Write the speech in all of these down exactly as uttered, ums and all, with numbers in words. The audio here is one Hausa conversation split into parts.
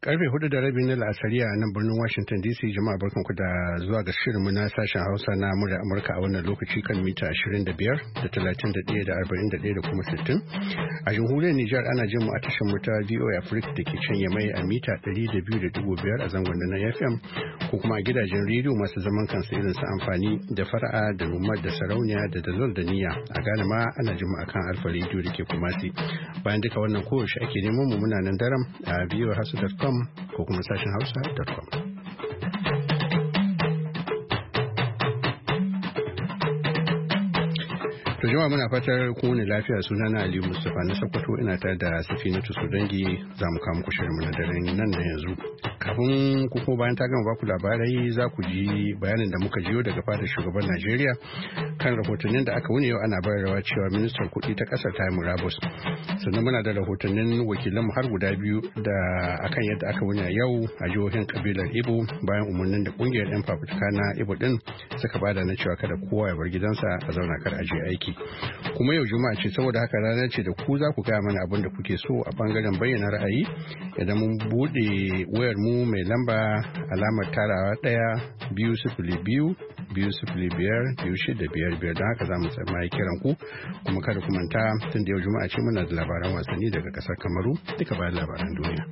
Karfe hudu da rabi na la'asariya a nan birnin Washington D C. Jama'a barkanku da zuwa ga shirinmu na sashen Hausa na murya Amurka a wannan lokaci kan mita ashirin da biyar da talatin da ɗaya da arba'in da ɗaya da kuma sittin. A jamhuriyar Nijar ana jin mu a tashar mu ta V O A Africa da ke can Yamai a mita ɗari da biyu da ɗigo biyar a zangon na F M ko kuma a gidajen rediyo masu zaman kansu irin su amfani da fara'a da numar da sarauniya da dalol da niyya. A Ghana ma ana jin mu akan Alfa Radio da ke Kumasi. Bayan duka wannan kowace ake neman mu muna nan daram a v o a hausa dot com ko kuma sashen hausa dot com. To jama'a muna fatar ku ne lafiya, sunana Aliyu Mustapha na Sokoto, ina tare da Safinatu Sudangi. Za mu kawo muku shirin mu na daren nan da yanzu. Kafin ku ko bayan ta gama baku labarai za ku ji bayanin da muka jiyo daga fadar shugaban Najeriya kan rahotannin da aka wuni yau ana bayarwa cewa ministan kuɗi ta ƙasar ta yi murabus. Sannan muna da rahotannin wakilan mu har guda biyu da akan yadda aka wuni yau a jihohin kabilar Ibo bayan umarnin da kungiyar 'yan fafutuka na Ibo din suka bada na cewa kada kowa ya bar gidansa a zauna kar a je aiki. Kuma yau juma'a ce, saboda haka ranar ce da ku za ku gaya mana abin da kuke so a bangaren bayyana ra'ayi idan mun bude wayar mu mai lamba alamar tarawa ɗaya biyu sifili biyu biyu sifili biyar biyu shida biyar biyar. Don haka za mu tsammaye kiran ku, kuma kada ku manta tun da yau juma'a ce muna da labaran wasanni daga kasar Kamaru duka bayan labaran duniya.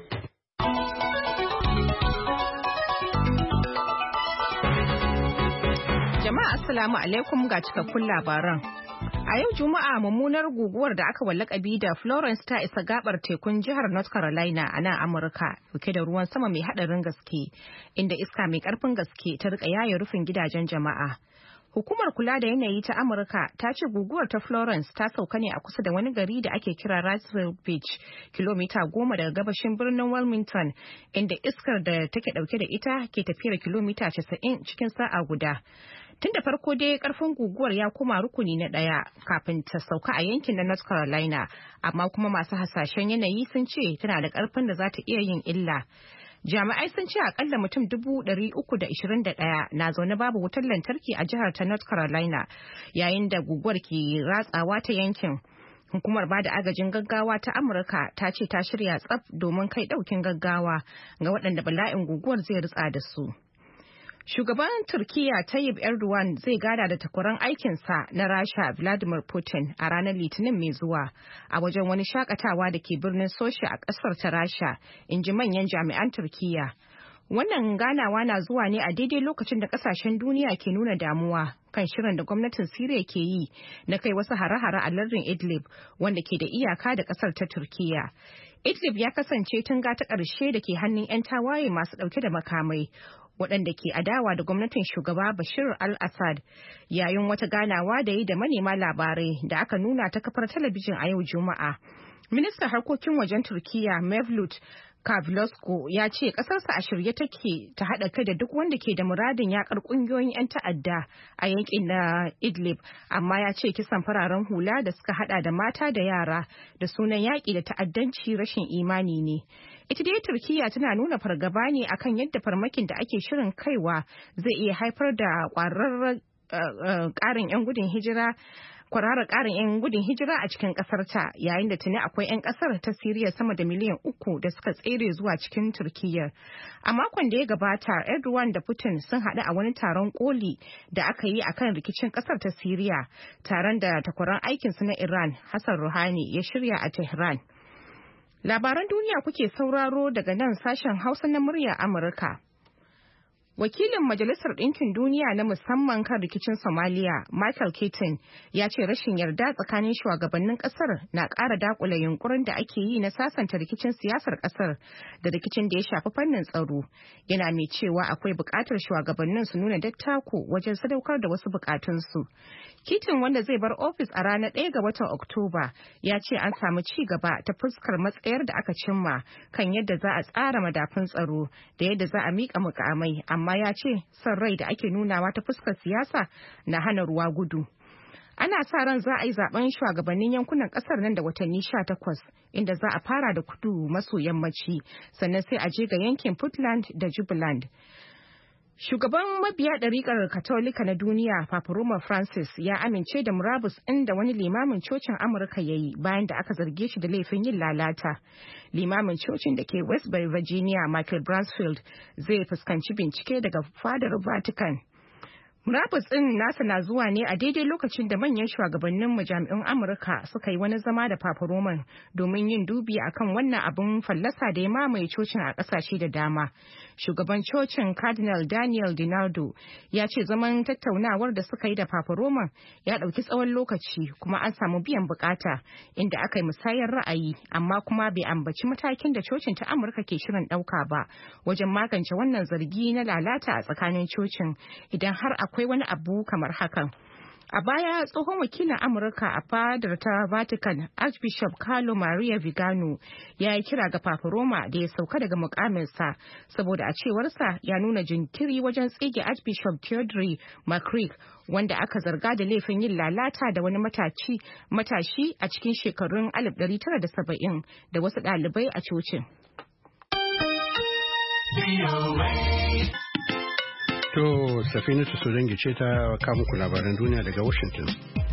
Jama'a assalamu alaikum ga cikakkun labaran. A yau Juma'a mummunar guguwar da aka wallakabi da Florence ta isa gabar tekun jihar North Carolina a nan Amurka, dauke da ruwan sama mai hadarin gaske, inda iska mai karfin gaske ta rika yaye rufin gidajen jama'a. Hukumar kula da yanayi ta Amurka ta ce guguwar ta Florence ta sauka ne a kusa da wani gari da ake kira Wrightsville Beach, kilomita goma daga gabashin birnin Wilmington, inda iskar da take dauke da ita ke tafiyar kilomita casa'in cikin sa'a guda. Tun da farko dai karfin guguwar ya koma rukuni na ɗaya kafin ta sauka a yankin na North Carolina, amma kuma masu hasashen yanayi sun ce tana da karfin da za ta iya yin illa. Jami'ai sun ce akalla mutum dubu ɗari uku da ishirin da ɗaya na zaune babu wutar lantarki a jihar ta North Carolina yayin da guguwar ke ratsawa ta yankin. Hukumar bada agajin gaggawa ta Amurka ta ce ta shirya tsaf domin kai ɗaukin gaggawa ga waɗanda bala'in guguwar zai ritsa da su. Shugaban Turkiyya Tayyip Erdogan zai gada da takwaran aikinsa na Rasha Vladimir Putin a ranar Litinin mai zuwa a wajen wani shakatawa da ke birnin Sochi a ƙasar ta Rasha, in ji manyan jami'an Turkiyya. Wannan ganawa na zuwa ne a daidai lokacin da ƙasashen duniya ke nuna damuwa kan shirin da gwamnatin Siriya ke yi na kai wasu hare-hare a lardin Idlib wanda ke da iyaka da ƙasar ta Turkiyya. Idlib ya kasance tunga ta ƙarshe da ke hannun 'yan tawaye masu ɗauke da makamai, waɗanda ke adawa da gwamnatin shugaba Bashir al-Assad, yayin wata ganawa da yi da manema labarai da aka nuna ta kafar talabijin a yau Juma'a. Ministan harkokin wajen Turkiyya Mevlut Cavusoglu ya ce ƙasarsa a shirye take ta haɗa kai da duk wanda ke da muradin yakar ƙungiyoyin 'yan ta'adda a yankin na Idlib, amma ya ce kisan fararen hula da suka haɗa da mata da yara da sunan yaƙi da ta'addanci rashin imani ne. Ita dai Turkiyya tana nuna fargaba ne akan yadda farmakin da ake shirin kaiwa zai iya haifar da ƙwararren ƙarin 'yan gudun hijira kwararar ƙarin 'yan gudun hijira a cikin ƙasarta, yayin da tuni akwai 'yan ƙasar ta Siriya sama da miliyan uku da suka tsere zuwa cikin Turkiyyar. A makon da ya gabata, Erdogan da Putin sun haɗu a wani taron koli da aka yi akan rikicin ƙasar ta Siriya, taron da takwaran aikinsu na Iran, Hassan Rouhani, ya shirya a Tehran. Labaran duniya kuke sauraro daga nan sashen Hausa na murya Amurka. Wakilin Majalisar Ɗinkin Duniya na musamman kan rikicin Somalia, Michael Keaton, ya ce rashin yarda tsakanin shugabannin ƙasar na ƙara daƙula yunkurin da ake yi na sasanta rikicin siyasar ƙasar da rikicin da ya shafi fannin tsaro. Yana mai cewa akwai buƙatar shugabannin su nuna dattako wajen sadaukar da wasu buƙatunsu. Keaton, wanda zai bar ofis a ranar ɗaya ga watan Oktoba, ya ce an samu ci gaba ta fuskar matsayar da aka cimma kan yadda za a tsara madafun tsaro da yadda za a miƙa mukamai, amma ya ce son rai da ake nunawa ta fuskar siyasa na hana ruwa gudu. Ana sa ran za a yi zaben shugabannin yankunan kasar nan da watanni sha takwas, inda za a fara da kudu maso yammaci, sannan sai a je ga yankin Puntland da Jubaland. Shugaban mabiya ɗariƙar Katolika na duniya, Papa Roma Francis, ya amince da murabus inda wani limamin cocin Amurka ya yi bayan da aka zarge shi da laifin yin lalata. Limamin cocin da ke Westbury, Virginia, Michael Bransfield, zai fuskanci bincike daga fadar Vatican. Murabus ɗin nasa na zuwa ne a daidai lokacin da manyan shugabannin majami'un Amurka suka yi wani zama da Papa Roman domin yin dubi akan wannan abin fallasa da ya mamaye cocin a ƙasashe da dama. Shugaban cocin Cardinal Daniel DiNardo ya ce zaman tattaunawar da suka yi da Papa Roman ya ɗauki tsawon lokaci kuma an samu biyan bukata inda aka yi musayar ra'ayi, amma kuma bai ambaci matakin da cocin ta Amurka ke shirin ɗauka ba wajen magance wannan zargi na lalata a tsakanin cocin idan har a akwai wani abu kamar hakan. A baya tsohon wakilin Amurka a fadar ta Vatican, Archbishop Carlo Maria Vigano, ya yi kira ga Papa Roma da ya sauka daga mukaminsa saboda a cewarsa ya nuna jinkiri wajen tsige Archbishop Theodore McCrick, wanda aka zarga da laifin yin lalata da wani matashi matashi a cikin shekarun alif ɗari tara da saba'in da wasu ɗalibai a cocin. To, Safinatu Sodangi ce ta kawo muku labaran duniya daga Washington.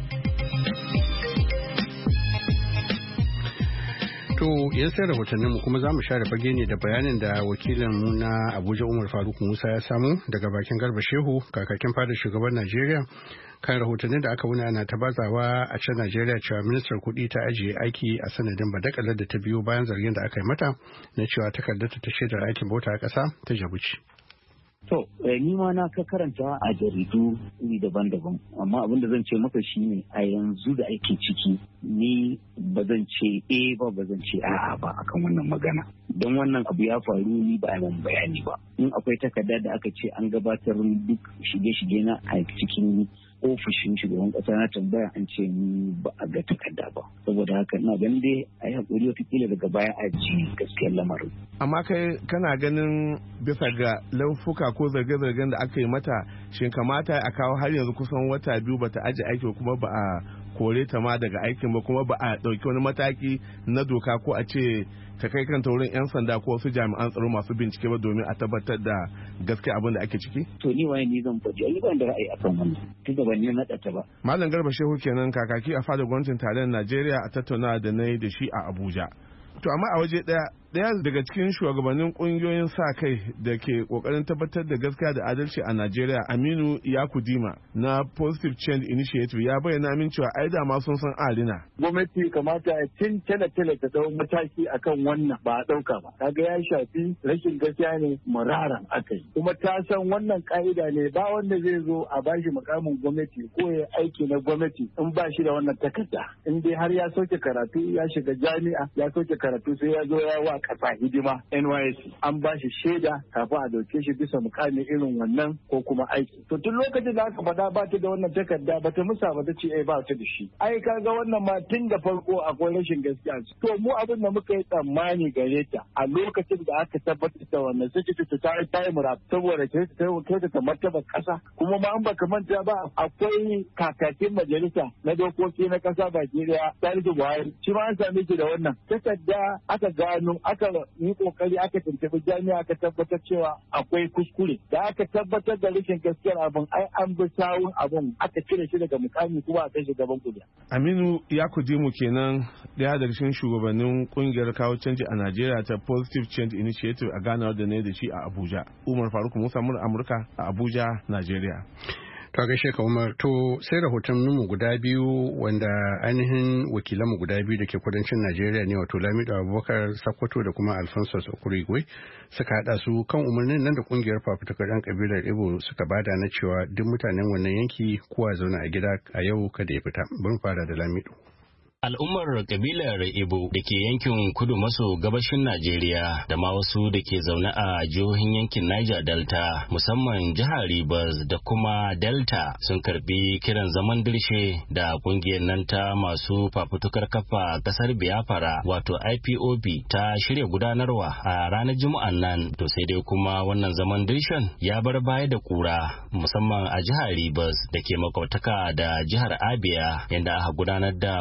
To, yan sai rahotanninmu kuma za mu share fage ne da bayanin da wakilinmu na Abuja Umar Faruk Musa ya samu daga bakin Garba Shehu, kakakin fadar shugaban Najeriya, kan rahotannin da aka wuni ana ta bazawa a can Najeriya cewa ministar kuɗi ta ajiye aiki a sanadin badakalar da ta biyo bayan zargin da aka yi mata na cewa takardarta ta shaidar aikin bauta a ƙasa ta jabuci. To, ni ma na ka karanta a jaridu iri daban-daban, amma abin da zan ce maka shi ne a yanzu da ake ciki ni ba zan ce eh ba ba zan ce a'a ba akan wannan magana. Don wannan abu ya faru ni ba mun bayani ba. In akwai takarda da aka ce an gabatar duk shige-shige na a cikin ofishin shugaban kasa na tambaya an ce ni ba a ga takarda ba. Saboda haka ina ganin dai a yi haƙuri wataƙila daga baya a ji gaskiyar lamarin. Amma kai kana ganin bisa ga laifuka ko zarge-zargen da aka yi mata, shin kamata a kawo har yanzu kusan wata biyu bata aji aiki kuma ba a kore ta ma daga aikin ba, kuma ba a ɗauki wani mataki na doka ko a ce ta kai kanta wurin 'yan sanda ko wasu jami'an tsaro masu bincike ba domin a tabbatar da gaskiya abin da ake ciki? To ni waye ni zan faɗi, ai ban da ra'ayi akan wannan tun da ban yi naɗa ta ba. Malam Garba Shehu kenan, kakaki a fadar gwamnatin tarayyar Najeriya, a tattauna da na yi da shi a Abuja. To amma a waje ɗaya Daya daga cikin shugabannin kungiyoyin sa kai da ke kokarin tabbatar da gaskiya da adalci a Najeriya, Aminu Yakudima na Positive Change Initiative, ya bayyana min cewa ai da ma sun san arina. Gwamnati kamata a cin tele-tele ta dau mataki akan wannan ba a dauka ba. Kaga ya shafi rashin gaskiya ne muraran akai. Kuma ta san wannan ka'ida ne, ba wanda zai zo a bashi mukamin gwamnati ko ya aiki na gwamnati in ba shi da wannan takarda. In dai har ya soke karatu, ya shiga jami'a, ya soke karatu sai ya zo ya wa kasa hidima N Y S C an ba shi shaida kafin a dauke shi bisa mukamin irin wannan ko kuma aiki. To tun lokacin da aka faɗa ba ta da wannan takarda ba ta musa ba ta ce eh ba ta da shi. Ai kaga wannan ma tun da farko akwai rashin gaskiya. To mu abin da muka yi tsammani gare ta a lokacin da aka tabbatar da wannan sai ta ta yi tayi murab saboda kai ta ta martaba kasa, kuma ma an baka manta ba akwai kakakin majalisa na dokoki na kasa baki daya Salisu Buhari, shi ma an same shi da wannan takarda. Aka gano aka yi kokari aka tuntubi jami'a aka tabbatar cewa akwai kuskure, da aka tabbatar da rashin gaskiyar abin ai an bi sawun abin aka cire shi daga mukami kuma a kai shi gaban kuliya. Aminu Yakudimu kenan, daya daga cikin shugabannin kungiyar kawo canji a Najeriya ta Positive Change Initiative, a ganawar da ne da shi a Abuja. Umar Faruk Musa Amurka a Abuja, Najeriya. To gaishe ka Umar, to sai rahotanninmu guda biyu wanda ainihin wakilanmu guda biyu da ke kudancin Najeriya ne, wato Lamido Abubakar Sakkwato da kuma Alphonsus Okurigwe, suka hada su kan umarnin nan da kungiyar fafutukar yan kabilar Igbo suka bada na cewa duk mutanen wannan yanki kowa zauna a gida a yau kada ya fita. Bari fara da Lamido. Al'ummar kabilar Ibo da ke yankin kudu maso gabashin Najeriya da ma wasu da ke zaune a jihohin yankin Niger Delta, musamman jihar Rivers da kuma Delta, sun karbi kiran zaman dirshe da kungiyar nan ta masu fafutukar kafa kasar Biafra wato I P O B ta shirya gudanarwa a ranar Juma'an nan. To sai dai kuma wannan zaman dirshen ya bar baya da kura, musamman a jihar Rivers da ke makwabtaka da jihar Abia, yadda aka gudanar da kone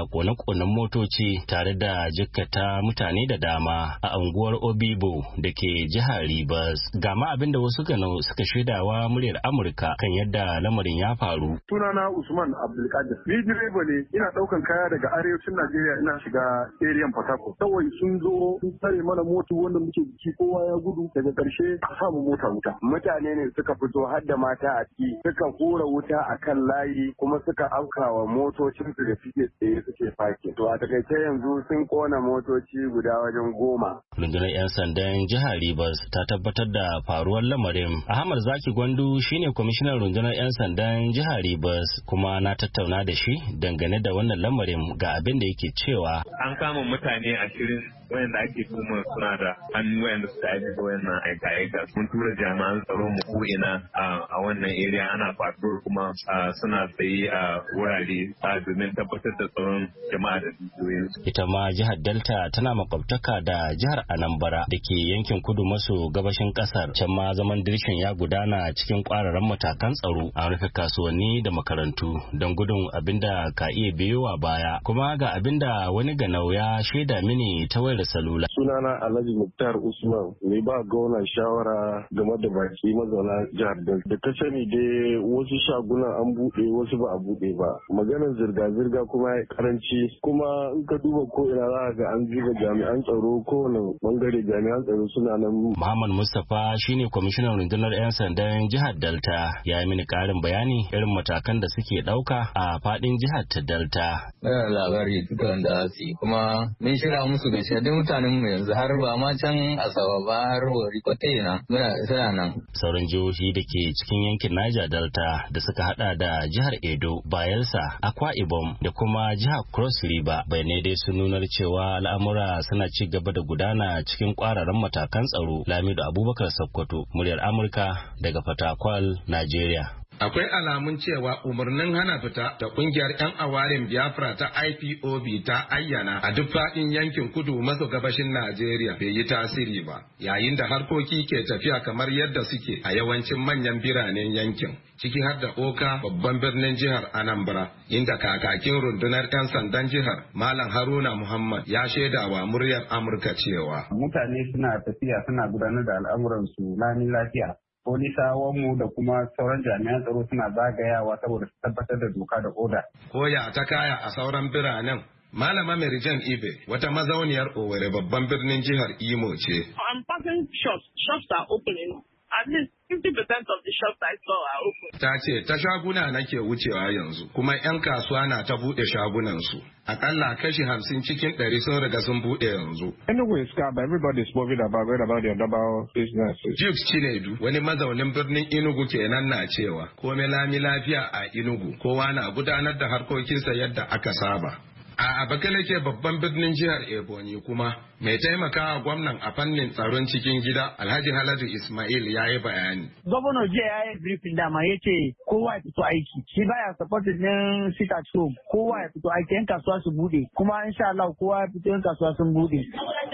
rukunin motoci tare da jikkata mutane da dama a unguwar Obibo da ke jihar Rivers. Ga ma abin da wasu ganau suka shaidawa muryar Amurka kan yadda lamarin ya faru. Sunana Usman Abdulkadir. Ni direba ne, ina daukan kaya daga arewacin Najeriya ina shiga area Port Harcourt. Kawai sun zo sun tare mana mota wanda muke biki, kowa ya gudu, daga karshe a samu mota wuta. Mutane ne suka fito har da mata a ciki, suka hura wuta akan layi kuma suka aukawa motocin su da suke tsaye suke fake. To a takaice yanzu sun kona motoci guda wajen goma. Rundunar 'yan sandan jihar Rivers ta tabbatar da faruwar lamarin. Ahmad Zaki Gwandu shine kwamishinan rundunar 'yan sandan jihar Rivers kuma na tattauna da shi dangane da wannan lamarin ga abin da yake cewa. An kama mutane ashirin wayanda ake kuma suna da hannu wayanda suka aikata wayannan aika-aika. Mun tura jami'an tsaro mu ko ina a wannan area ana patrol kuma suna tsaye a wurare domin tabbatar da tsaron jama'a da dukiyoyinsu. Ita ma jihar Delta tana makwabtaka da jihar Anambra da ke yankin kudu maso gabashin kasar. Can ma zaman dirshin ya gudana cikin kwararan matakan tsaro. An rufe kasuwanni da makarantu don gudun abinda ka iya biyowa baya. Kuma ga abinda wani ganau ya shaida mini ta wayar salula. Sunana Alhaji Muktar Usman, mai ba gwamna shawara game da baki mazauna jihar Delta. Da ta sani dai wasu shagunan an buɗe wasu ba a buɗe ba. Maganar zirga-zirga kuma ya karanci, kuma in ka duba ko ina za ga an zuba jami'an tsaro, kowane bangare jami'an tsaro suna nan. Muhammad Mustapha shine kwamishinan rundunar 'yan sandan jihar Delta, ya yi mini karin bayani irin matakan da suke ɗauka a faɗin jihar ta Delta. Muna labari duka da su kuma mun shirya musu da shaidun mutanen mu yanzu har ba ma can Asaba ba har wari kwatai na muna suna nan. Sauran jihohi da ke cikin yankin Niger Delta da suka hada da jihar Edo, Bayelsa, Akwa Ibom da kuma jihar Cross River bayanai dai sun nunar cewa al'amura suna ci gaba da gudana cikin kwararan matakan tsaro. Lamido Abubakar Sokoto, muryar Amurka daga Fatakwal, Najeriya. Akwai alamun cewa umarnin hana fita da kungiyar 'yan awarin Biafra ta I P O B ta ayyana a duk faɗin yankin kudu maso gabashin Najeriya bai yi tasiri ba, yayin da harkoki ke tafiya kamar yadda suke a yawancin manyan biranen yankin, ciki har da Oka, babban birnin jihar Anambra, inda kakakin rundunar 'yan sandan jihar Malam Haruna Muhammad ya shaidawa muryar Amurka cewa mutane suna tafiya suna gudanar da al'amuransu lami lafiya. Polisawanmu da kuma sauran jami'an tsaro suna zagayawa saboda su tabbatar da doka da oda. Koya ta kaya a sauran biranen. Malama Merijan Ibe, wata mazauniyar Owerri babban birnin jihar Imo ce. I'm passing shops. Shops are opening. At least fifty percent of the shops I saw are open. Ta ce ta shaguna nake wucewa yanzu, kuma 'yan kasuwa na ta buɗe shagunansu. Akalla kashi hamsin cikin ɗari sun riga sun buɗe yanzu. Enugu is calm, but everybody is worried about going about their double businesses. Jukes Chinedu, wani mazaunin birnin Enugu kenan na cewa, komai lami lafiya a Enugu, kowa na gudanar da harkokinsa yadda aka saba. A Abakalake babban birnin jihar Ebonyi kuma mai taimakawa gwamnan a fannin tsaron cikin gida Alhaji Haladu Ismail ya yi bayani. Gwamnan jiya ya yi briefing dama ya ce kowa ya fito aiki. Shi baya supported din sit at home. Kowa ya fito aiki, yan kasuwa su bude. Kuma insha Allah kowa ya fito yan kasuwa sun bude.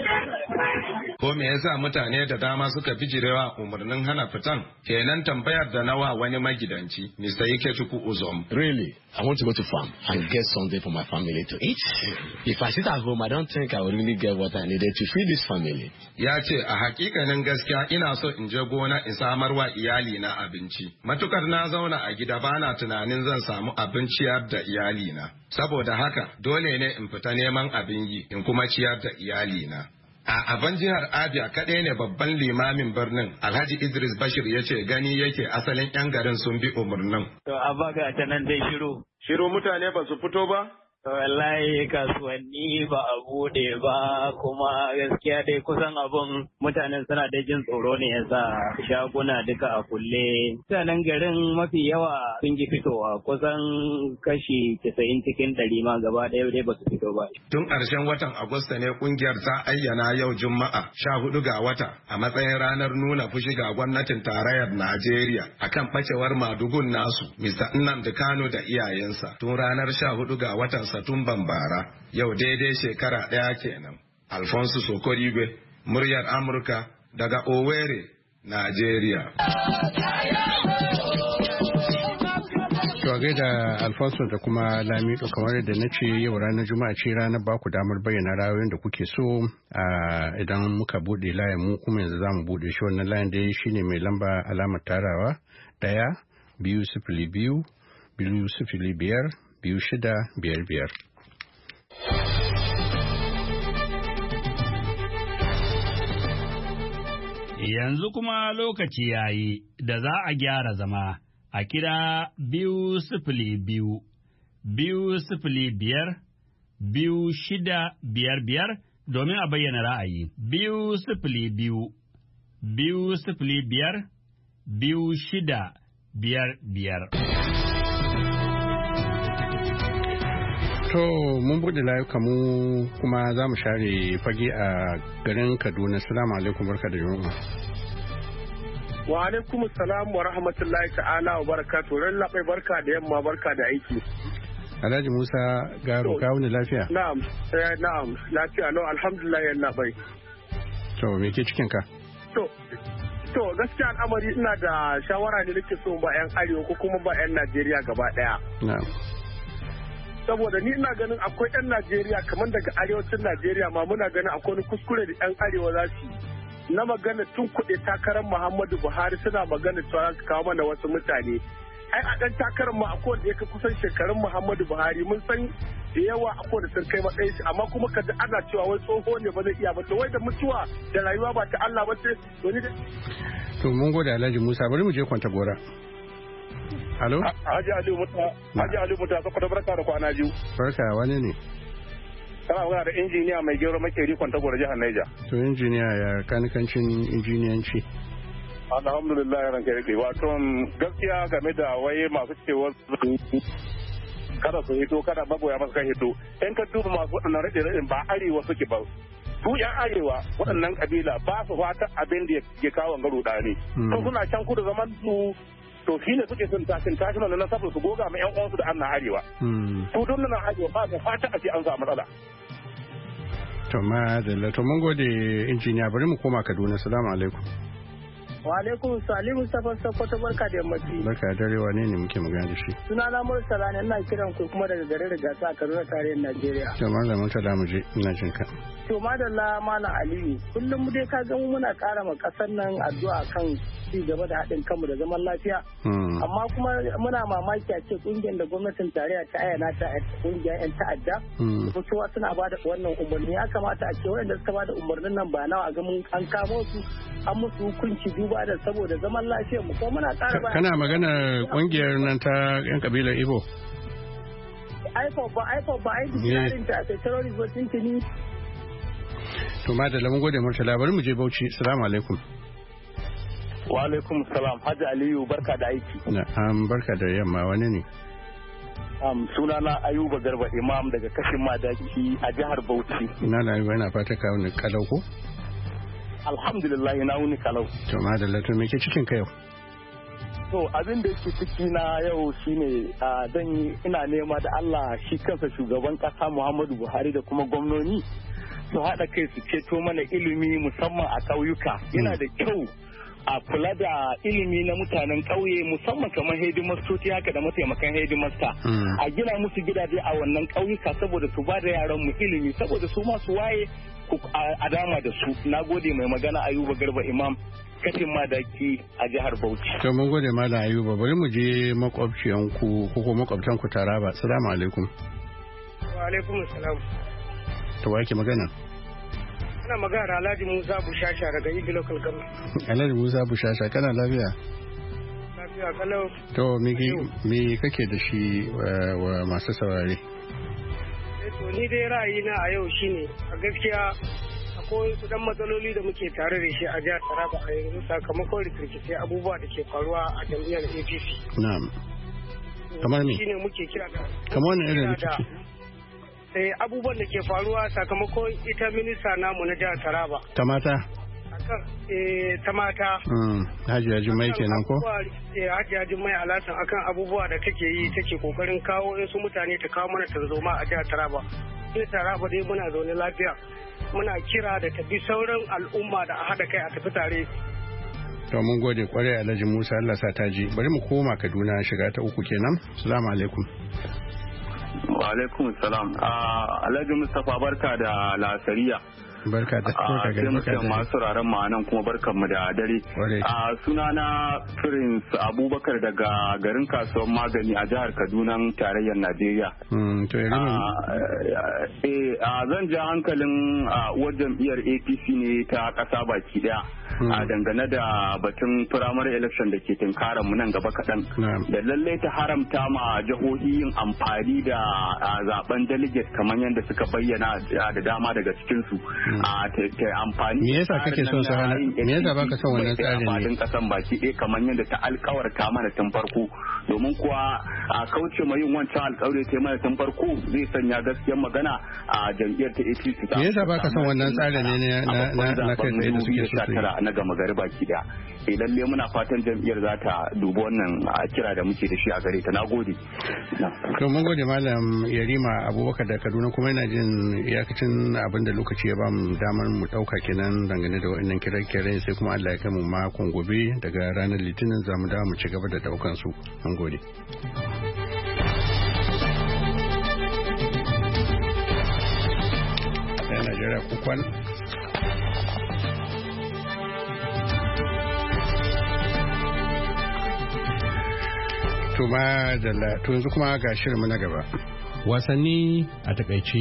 Ko me yasa mutane da dama suka bijirewa umarnin hana fitan? Kenan tambayar da nawa wani magidanci, Mister Ikechukwu Uzom. Really, I want to go to farm and get something for my family to eat. If I sit at home, I don't think I will really get what I needed to feed this family. Ya ce a hakikanin gaskiya ina so in je gona in samarwa iyali na abinci. Matukar na zauna a gida bana tunanin zan samu abin ciyar da iyali na. Saboda haka dole ne in fita neman abin yi in kuma ciyar da iyali na. A aban jihar Abia kaɗai ne babban limamin birnin Alhaji Idris Bashir ya ce gani yake asalin 'yan garin sun bi umarnin. To a baga ta nan dai shiru. Shiru mutane ba su fito ba? Wallahi kasuwanni ba a bude ba kuma gaskiya dai kusan abun mutanen suna da jin tsoro ne yasa shaguna duka a kulle. Mutanen garin mafi yawa sun ki fitowa kusan kashi casa'in cikin ɗari ma gaba ɗaya dai ba su fito ba. Tun ƙarshen watan Agusta ne kungiyar ta ayyana yau Juma'a sha hudu ga wata a matsayin ranar nuna fushi ga gwamnatin tarayyar Najeriya akan ɓacewar madugun nasu Mister Nnamdi Kanu da iyayensa tun ranar sha hudu ga watan Satumban bara, yau daidai shekara ɗaya kenan. Alfonso Sokorigwe, muryar Amurka daga Owerri, Najeriya. To a gaida Alfonso da kuma Lamido, kamar yadda na ce yau ranar Juma'a ce ranar ba ku damar bayyana ra'ayoyin da kuke so idan muka bude layin mu kuma yanzu za mu bude shi. Wannan layin da shine mai lamba alamar tarawa ɗaya biyu sifili biyu biyu sifili biyar biyu shida biyar biyar. Yanzu kuma lokaci ya yi da za a gyara zama a kira biyu sifili biyu, biyu sifili biyar, biyu shida biyar biyar domin a bayyana ra'ayi. Biyu sifili biyu, biyu sifili biyar, biyu shida biyar biyar. To mun buɗe layuka mu kuma za mu share fage a garin Kaduna. Assalamu alaikum, barka da yamma. Wa alaikum salam wa rahmatullahi ta'ala wa barakatuh. Ran labai barka da yamma, barka da aiki. Alhaji Musa Garo, ka wuni lafiya? Na'am, eh na'am, lafiya lau alhamdulillah yan labai. To me ke cikin ka? To to gaskiya al'amari ina da shawara ne nake so ba yan arewa ko kuma ba yan Najeriya gaba daya. Na'am. Saboda ni ina ganin akwai 'yan Najeriya kamar daga arewacin Najeriya ma muna ganin akwai wani kuskure da 'yan arewa za su na magana tun kuɗe takarar Muhammadu Buhari suna magana cewa su kawo mana wasu mutane. Ai a ɗan takarar ma akwai wanda ya kai kusan shekarun Muhammadu Buhari mun san da yawa akwai da sun kai matsayin shi amma kuma kaji ana cewa wai tsoho ne ba zai iya ba to wai da mutuwa da rayuwa ba ta Allah ba ce to ni to mun gode Alhaji Musa, bari mu je kwanta gora. Halo? Haji Aliyu Muta, Haji Aliyu Muta, sakwata barka da kwana biyu. Barka, wani ne? Kana magana da injiniya mai gero makeri kwanta gora jihar Niger. To injiniya ya kanikancin injiniyanci. Alhamdulillah ya ranka yake. Wato gaskiya game da waye masu cewa kada su hito, kada magoya masu kan hito. In ka duba masu waɗannan raɗe-raɗin ba arewa suke ba. Su ‘yan arewa waɗannan kabila ba su fata abin da ya kawo garo ɗani. Sun suna can kudu zaman su to shi ne suke son tashin tashin nan saboda su goga ma yan uwansu da an na arewa. To don nan arewa ba da fata a ce an samu matsala. To ma da to mun gode injiniya, bari mu koma Kaduna. Assalamu alaikum. Wa alaikum salam, Mustafa Sokoto, barka da yammaci. Barka da dare, wane ne muke magana da shi? Suna na Murtala ne, ina kiran ku kuma daga garin Rigasa a Kaduna tarayyar Najeriya. To malam Murtala mu je, ina jin ka. To madalla malam Aliyu, kullum mu dai ka ga mu muna ƙara ma ƙasar nan addu'a kan ci gaba da haɗin kanmu da zaman lafiya. Amma kuma muna mamaki a ce ƙungiyar da gwamnatin tarayya ta ayyana ta ƙungiyar 'yan ta'adda. Fitowa suna ba da wannan umarni, ya kamata a ce waɗanda suka ba da umarnin nan ba nawa a ga mun an kamo su an musu hukunci duba da saboda zaman lafiyar mu ko muna ƙara ba. Kana magana ƙungiyar nan ta 'yan kabilar Igbo? Aifo ba aifo ba ai dikilarin ta sai terrorist ba tuntuni. To madalla mun gode Murtala, bari mu je Bauchi. Assalamu alaikum. Wa alaikum salam, Haji Aliyu, barka da aiki. Na'am, barka da yamma, wani ne? Um, sunana Ayuba Garba Imam daga kashin Madaki a jihar Bauchi. Ina na Ayuba, ina fata ka wani kalau ko? Alhamdulillah na wuni kalau. To madalla, to me ke cikin ka yau? To abin da yake ciki na yau shine zan yi ina nema da Allah shi kansa shugaban kasa Muhammadu Buhari da kuma gwamnoni su haɗa kai su ceto mana ilimi musamman a ƙauyuka. Yana da kyau a kula da ilimi na mutanen ƙauye musamman kamar hedimastoci haka da mataimakan hedimasta a gina musu gidaje a wannan ƙauyuka saboda su ba da yaran mu ilimi saboda su masu waye a dama da su. Na gode mai magana Ayuba Garba Imam kafin madaki a jihar Bauchi. To mun gode Malam Ayuba, bari mu je makwabciyanku ko ko makwabtanku Taraba. Assalamu alaikum. Wa alaikum assalam. To wa yake magana? Ana magana Alhaji Musa Bushasha daga Ibi Local Government. Alhaji Musa Bushasha, kana lafiya? Lafiya kalau. To me kake da shi wa masu saurare? To ni dai ra'ayina a yau shine a gaskiya akwai su dan matsaloli da muke tare da shi a jihar Taraba a yanzu sakamakon rikirkice abubuwa da ke faruwa a jam'iyyar A P C. Na'am. Kamar me? Shine muke kira da. Kamar wani irin rikici? Eh abubuwan da ke faruwa sakamakon ita minista namu na jihar Taraba. Ta mata? Akan eh ta mata. Mm, Hajiya Jummai kenan ko? Eh Hajiya Jummai Alhassan akan abubuwa da take yi take kokarin kawo su mutane ta kawo mana tarzoma a jihar Taraba. Sai Taraba dai muna zaune lafiya. Muna kira da tafi sauran al'umma da a haɗa kai a tafi tare. To mun gode kwarai Alhaji Musa, Allah sa ta ji. Bari mu koma Kaduna shiga ta uku kenan. Assalamu alaikum. Wa alaikum salam. Alhaji Mustapha barka da lasariya. Barka da a sai masu sauraron ma'anan kuma barkanmu da dare. A sunana Prince Abubakar daga garin kasuwar magani a jihar Kaduna tarayyar Najeriya. A zan ja hankalin uwar jam'iyyar A P C ne ta ƙasa baki daya. A dangane da batun primary election da ke tunkarar mu nan gaba kaɗan. Da lallai ta haramta ma jihohi yin amfani da zaben delegate kamar yadda suka bayyana da dama daga cikinsu. a ta amfani me yasa kake son su hana me yasa baka son wannan tsarin ne fadin kasan baki ɗaya kamar yadda ta alkawarta mana tun farko domin kuwa a kauce ma yin wancan alkawari ta mana tun farko zai sanya gaskiyar magana a jam'iyyar ta A P C me yasa baka son wannan tsarin ne na na na kai tsaye da suke so su yi na gama gari baki ɗaya eh lalle muna fatan jam'iyyar za ta dubi wannan kira da muke da shi a gare ta nagode to mun gode malam Yarima Abubakar da Kaduna kuma ina jin iyakacin abin da lokaci ya ba mu damar mu dauka kenan dangane da wannan kire-kire sai kuma Allah ya kai mu makon gobe daga ranar Litinin zamu dawo mu ci gaba da daukan su mun gode sai Najeriya kukwan to ma da to yanzu kuma ga shirin mu na gaba wasanni a takaice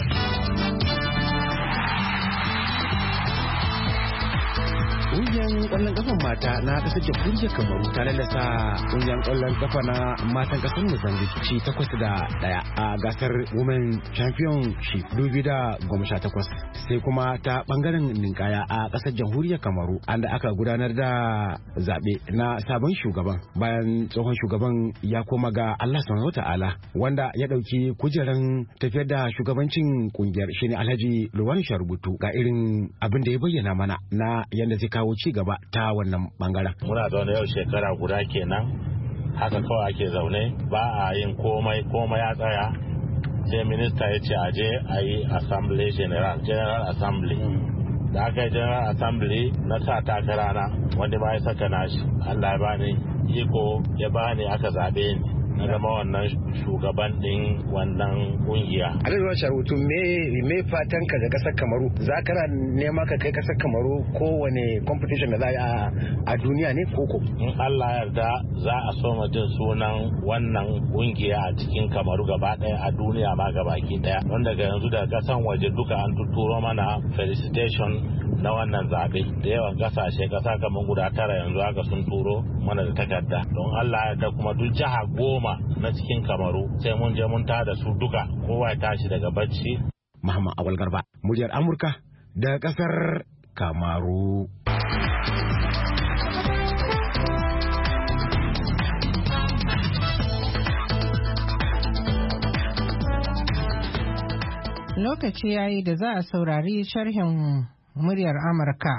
Ƙungiyar ƙwallon ƙafan mata na ƙasar jamhuriyar Kamaru ta lalasa ƙungiyar ƙwallon ƙafa na matan ƙasar Mozambique ci takwas da ɗaya a gasar Women Championship dubu da goma sha takwas. Sai kuma ta ɓangaren ninkaya a ƙasar jamhuriyar Kamaru an da aka gudanar da zaɓe na sabon shugaban bayan tsohon shugaban ya koma ga Allah subhanahu ta'ala wanda ya ɗauki kujeran tafiyar da shugabancin ƙungiyar shine Alhaji Luwan Sharbutu ga irin abin da ya bayyana mana na yadda zai kawo ci gaba ta wannan bangaren. Muna zaune yau shekara guda kenan haka kawai ake zaune ba a yin komai komai ya tsaya sai minista ya ce aje a yi assembly general general assembly da aka yi general assembly na sa takara na wanda ba ya saka nashi Allah ya bani iko ya bani aka zabe ni na zama wannan shugaban din wannan kungiya. Alhaji Sharutu me me fatan ka ga kasar Kamaru za ka nema ka kai kasar Kamaru kowane competition da za a a duniya ne koko? In Allah yarda za a so mu jin sunan wannan kungiya a cikin Kamaru gaba daya a duniya ma gabaki daya. Don daga yanzu daga kasan waje duka an tuturo mana felicitation na wannan zabe da yawan kasashe kasa kamar guda tara yanzu haka sun turo mana da takarda. Don Allah yarda kuma duk jiha goma na cikin Kamaru sai mun je mun tada su duka kowa ya tashi daga bacci. Muhammad Awal Garba, muryar Amurka da kasar Kamaru. Lokaci yayi da za a saurari sharhin muryar Amurka.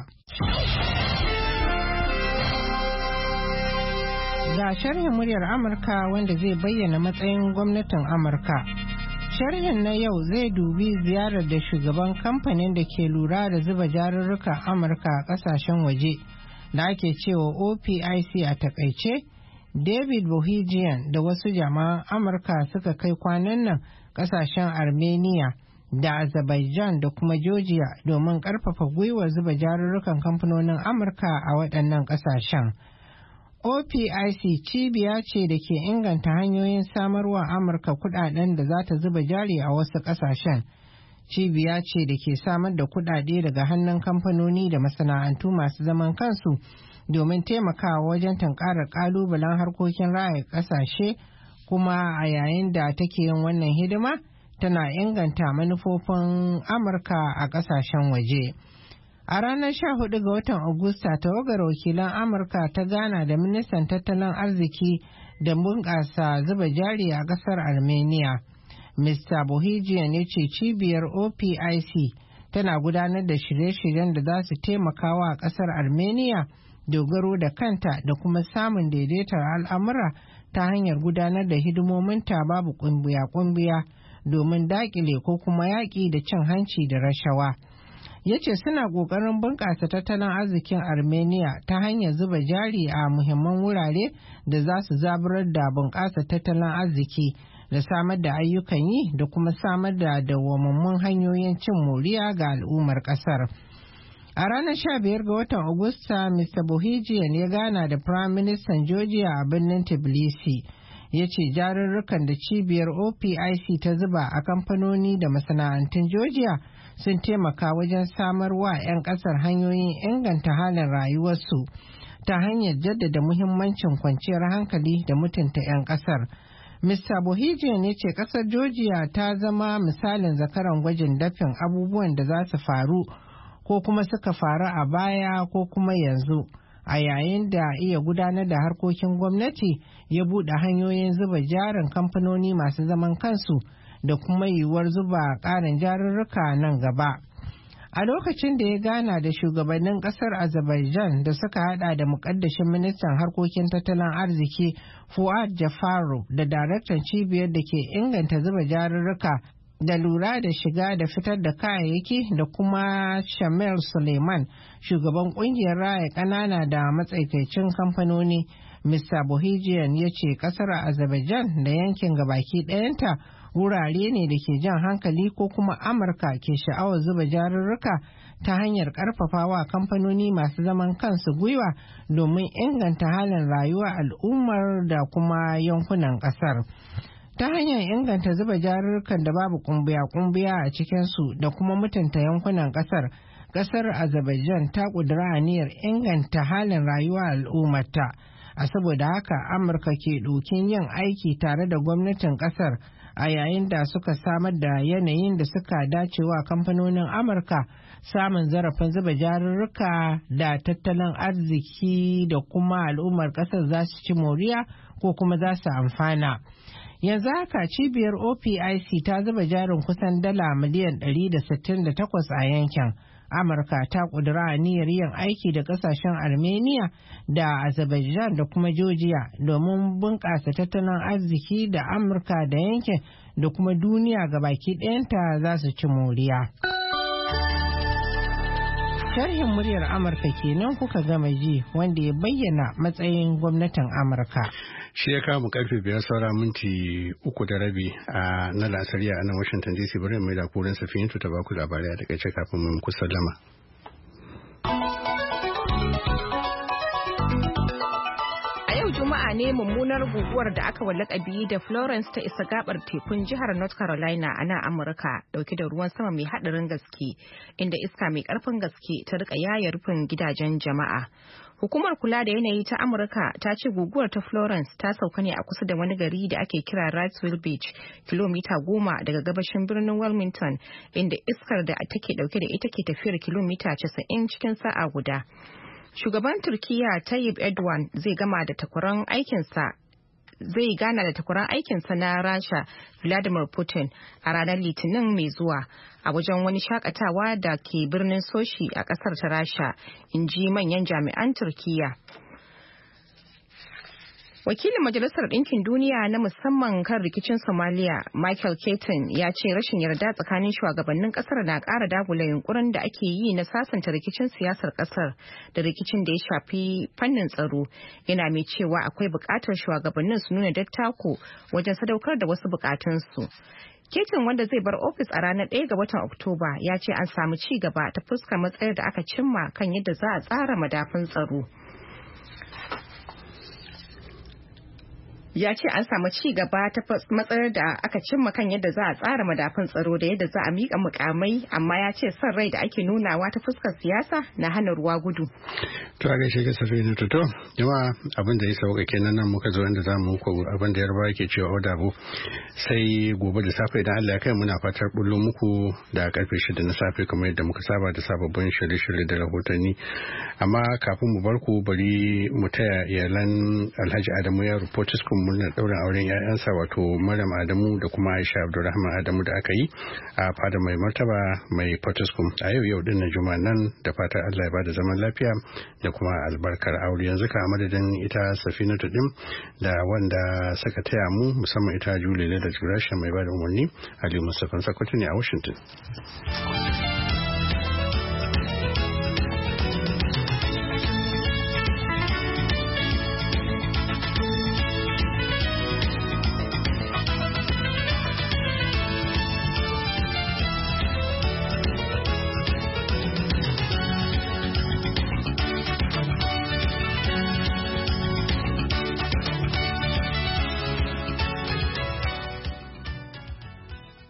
Ga sharhin muryar Amurka wanda zai bayyana matsayin gwamnatin Amurka. Sharhin na yau zai dubi ziyarar da shugaban kamfanin da ke lura da zuba jarurruka Amurka a kasashen waje da ake cewa O P I C a takaice, David Bohigian da wasu jama'an Amurka suka kai kwanan nan kasashen Armenia da Azerbaijan da kuma Georgia domin karfafa gwiwar zuba jarurrukan kamfanonin Amurka a waɗannan kasashen. O P I C cibiya ce da ke inganta hanyoyin samarwa Amurka kudaden da za ta zuba jari a wasu kasashen. Cibiya ce da ke samar da kudade daga hannun kamfanoni da masana'antu masu zaman kansu domin taimakawa wajen tunkarar kalubalen harkokin raya kasashe kuma a yayin da take yin wannan hidima tana inganta manufofin Amurka a kasashen waje. A ranar sha hudu ga watan Agusta, tawagar wakilan Amurka ta gana da ministan tattalin arziki da bunƙasa zuba jari a ƙasar Armenia. Mister Bohigian ya ce cibiyar O P I C tana gudanar da shirye-shiryen da za su taimaka wa ƙasar Armenia dogaro da kanta da kuma samun daidaitar al'amura ta hanyar gudanar da hidimominta babu ƙumbiya-ƙumbiya domin daƙile ko kuma yaƙi da cin hanci da rashawa. ya ce suna ƙoƙarin bunƙasa tattalin arzikin Armenia ta hanyar zuba jari a muhimman wurare da za su zaburar da bunƙasa tattalin arziki da samar da ayyukan yi da kuma samar da dawwammamun hanyoyin cin moriya ga al'ummar ƙasar. A ranar sha biyar ga watan Agusta, Mister Bohijian ya gana da Prime Minister Georgia a birnin Tbilisi. Ya ce jarurrukan da cibiyar O P I C ta zuba a kamfanoni da masana'antun Georgia sun taimaka wajen samar wa 'yan kasar hanyoyin inganta halin rayuwarsu ta hanyar jaddada muhimmancin kwanciyar hankali da mutunta 'yan kasar. Mister Bohijian ya ce kasar Georgia ta zama misalin zakaran gwajin dafin abubuwan da za su faru ko kuma suka faru a baya ko kuma yanzu. A yayin da iya gudanar da harkokin gwamnati ya buɗe hanyoyin zuba jarin kamfanoni masu zaman kansu da kuma yiwuwar zuba ƙarin jarurruka nan gaba. A lokacin da ya gana da shugabannin ƙasar Azerbaijan da suka hada da muƙaddashin ministan harkokin tattalin arziki Fuad Jafarov da daraktan cibiyar da ke inganta zuba jarurruka da lura da shiga da fitar da kayayyaki da kuma Shamil Suleiman, shugaban kungiyar raya ƙanana da matsaikaicin kamfanoni. Mister Bohijian ya ce ƙasar Azerbaijan da yankin gabaki ɗayanta wurare ne da ke jan hankali ko kuma Amurka ke sha'awar zuba jarurruka ta hanyar ƙarfafawa kamfanoni masu zaman kansu gwiwa domin inganta halin rayuwa al'ummar da kuma yankunan ƙasar. Ta hanyar inganta zuba jarurrukan da babu kumbiya-kumbiya a cikinsu da kuma mutunta yankunan kasar, kasar Azerbaijan ta kudura aniyar inganta halin rayuwa al'ummarta. A saboda haka Amurka ke dokin yin aiki tare da gwamnatin kasar a yayin da suka samar da yanayin da suka dacewa kamfanonin Amurka samun zarafin zuba jarurruka da tattalin arziki da kuma al'ummar kasar za su ci moriya ko kuma za su amfana. Yanzu haka cibiyar O P I C ta zuba jarin kusan dala miliyan ɗari da sittin da takwas a yankin. Amurka ta ƙudura aniyar yin aiki da ƙasashen Armenia da Azerbaijan da kuma Georgia domin bunƙasa tattalin arziki da Amurka da yankin da kuma duniya ga baki ɗayanta za su ci moriya. Sharhin muryar Amurka kenan kuka gama ji wanda ya bayyana matsayin gwamnatin Amurka. Shi ya kawo karfe biyar saura minti uku da rabi a na lasariya a nan Washington D C. Bari mai da kurin safiyin ta baku labarai a takaice kafin mu ku sallama. Juma'a ne mummunar guguwar da aka wa lakabi da Florence ta isa gabar tekun jihar North Carolina a nan Amurka dauke da ruwan sama mai hadarin gaske inda iska mai karfin gaske ta rika yaya rufin gidajen jama'a. Hukumar kula da yanayi ta Amurka ta ce guguwar ta Florence ta sauka ne a kusa da wani gari da ake kira Wrightsville Beach, kilomita goma daga gabashin birnin Wilmington, inda iskar da take dauke da ita ke tafiyar kilomita casa'in cikin sa'a guda. Shugaban Turkiyya Tayyip Erdogan zai gama da takwaran aikinsa zai gana da takwaran aikinsa na Rasha Vladimir Putin a ranar Litinin mai zuwa a wajen wani shakatawa da ke birnin Sochi a kasar ta Rasha, in ji manyan jami'an Turkiyya. Wakilin Majalisar Ɗinkin Duniya na musamman kan rikicin Somalia, Michael Keaton, ya ce rashin yarda tsakanin shugabannin ƙasar na ƙara dagula yunkurin da ake yi na sasanta rikicin siyasar ƙasar da rikicin da ya shafi fannin tsaro. Yana mai cewa akwai buƙatar shugabannin su nuna dattako wajen sadaukar da wasu buƙatunsu. Keaton, wanda zai bar ofis a ranar ɗaya ga watan Oktoba, ya ce an samu ci gaba ta fuskar matsayar da aka cimma kan yadda za a tsara madafun tsaro. ya ce an samu ci gaba ta matsayar da aka cimma kan yadda za a tsara madafun tsaro da yadda za a miƙa mukamai, amma ya ce son rai da ake nunawa ta fuskar siyasa na hana ruwa gudu. To a gaishe ga safi na tuto, jama'a abin da ya sauka kenan nan muka zo inda za mu muku abin da yarbawa ke cewa odabo, sai gobe da safe idan Allah ya kai muna fatar bullo muku da karfe shida na safe kamar yadda muka saba da sababbin shirye-shirye da rahotanni. Amma kafin mu bar ku bari mu taya iyalan Alhaji Adamu Yaro Fortescue murnar ɗaurin auren 'ya'yansa wato Maryam Adamu da kuma Aisha Abdulrahman Adamu da aka yi a fada mai martaba mai Fortescue a yau yau din na juma'a nan, da fatan Allah ya bada zaman lafiya da kuma albarkar aure. Yanzu ka madadin ita Safinatu din da wanda saka taya mu musamman ita Julie da Jurasha mai bada umarni, Ali Mustafa Sakwato ne a Washington.